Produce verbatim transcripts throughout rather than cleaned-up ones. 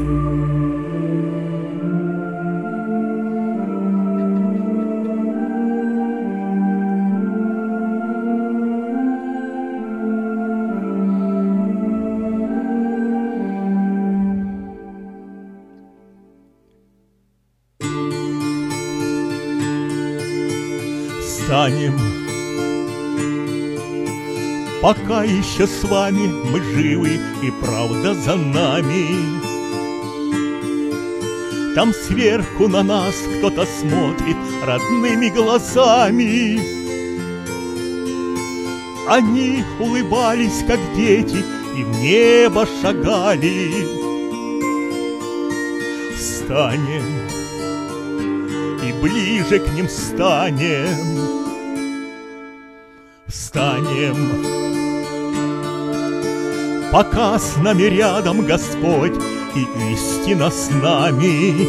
Станем, пока еще с вами мы живы и правда за нами. Там сверху на нас кто-то смотрит родными глазами. Они улыбались, как дети, и в небо шагали. Встанем и ближе к ним станем. Встанем, пока с нами рядом Господь и истина с нами.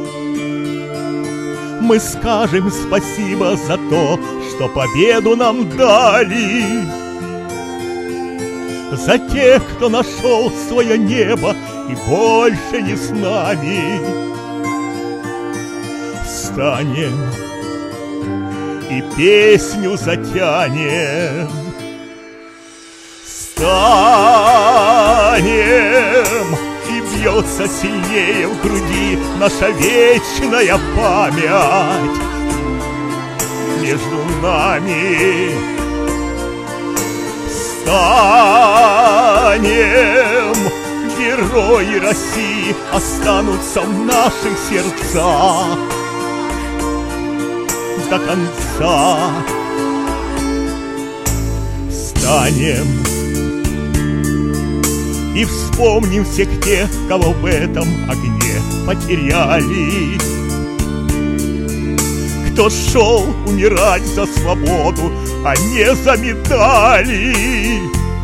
Мы скажем спасибо за то, что победу нам дали, за тех, кто нашел свое небо и больше не с нами. Встанем и песню затянем. Встанем, и бьется сильнее в груди наша вечная память. Между нами встанем, герои России останутся в наших сердцах до конца. Встанем и вспомним всех тех, кого в этом огне потеряли, кто шел умирать за свободу, а не за медали.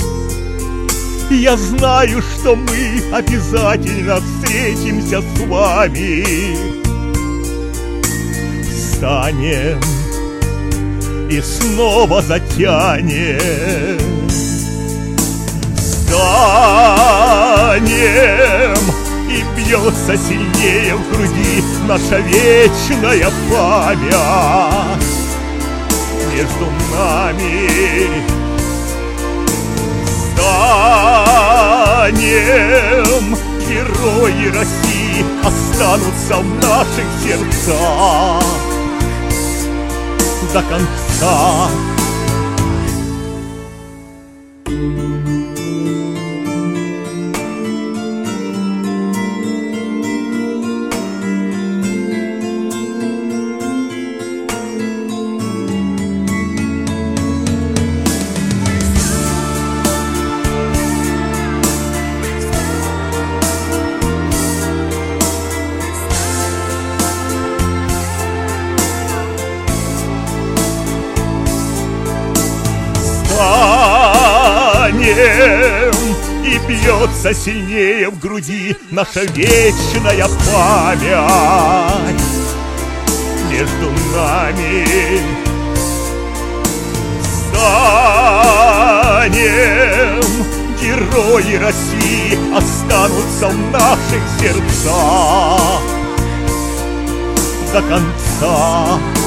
Я знаю, что мы обязательно встретимся с вами. Встанем и снова затянем. Встанем, и бьется сильнее в груди наша вечная память. Между нами встанем, герои России останутся в наших сердцах до конца. И бьется сильнее в груди наша вечная память. Между нами встанем, герои России останутся в наших сердцах до конца.